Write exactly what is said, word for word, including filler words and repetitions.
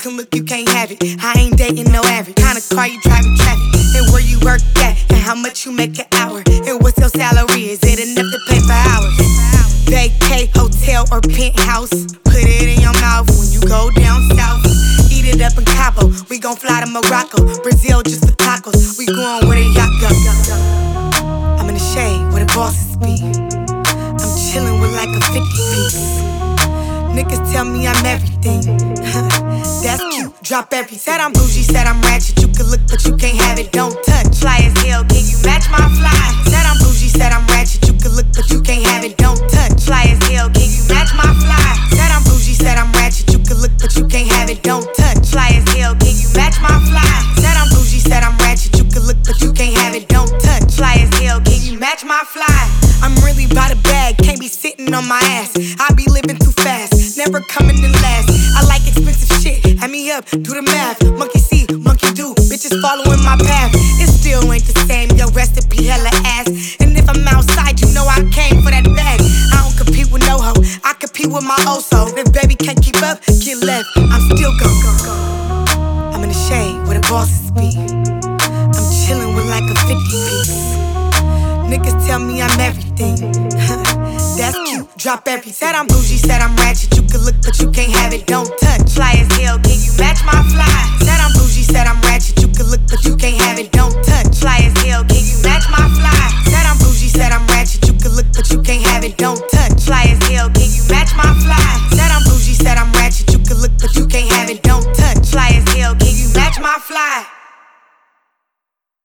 can look, you can't have it. I ain't dating no average. Kinda car you driving traffic. And where you work at, and how much you make an hour. And what's your salary, is it enough to pay for hours? Vacay, hotel, or penthouse. Put it in your mouth when you go down south. Eat it up in Cabo, we gon' fly to Morocco. Brazil just for tacos, we going where the yacht go. I'm in the shade where the bosses be. I'm chillin' with like a fifty piece. Niggas tell me I'm everything. That's cute, drop every. Said I'm bougie, said I'm ratchet. You can look, but you can't have it, don't touch. Fly as hell, can you match my fly? Said I'm bougie, said I'm ratchet. You can look, but you can't have it, don't touch. Fly as hell, can you match my fly? Said I'm bougie, said I'm ratchet. You can look, but you can't have it, don't touch. Fly as hell, can you match my fly? Said I'm bougie, said I'm ratchet. You can look, but you can't have it, don't touch. Fly as hell, can you match my fly? I'm really by the bag, can't be sitting on my ass. I be living too fast, never coming in last. I like expensive shit, add me up, do the math. Monkey see, monkey do, bitches following my path. It still ain't the same, your recipe hella ass. And if I'm outside, you know I came for that bag. I don't compete with no hoe, I compete with my oso. If baby can't keep up, get left, I'm still gone. I'm in the shade where the bosses be. I'm chillin' with like a fifty piece. Niggas tell me I'm everything. That's cute, drop every. Said I'm bougie, said I'm ratchet. You can look, but you can't have it, don't touch. Fly as hell, can you match my fly? Said I'm bougie, said I'm ratchet. You can look, but you can't have it, don't touch. Fly as hell, can you match my fly? Said I'm bougie, said I'm ratchet. You can look, but you can't have it, don't touch. Fly as hell, can you match my fly? Said I'm bougie, said I'm ratchet. You can look, but you can't have it, don't touch. Fly as hell, can you match my fly?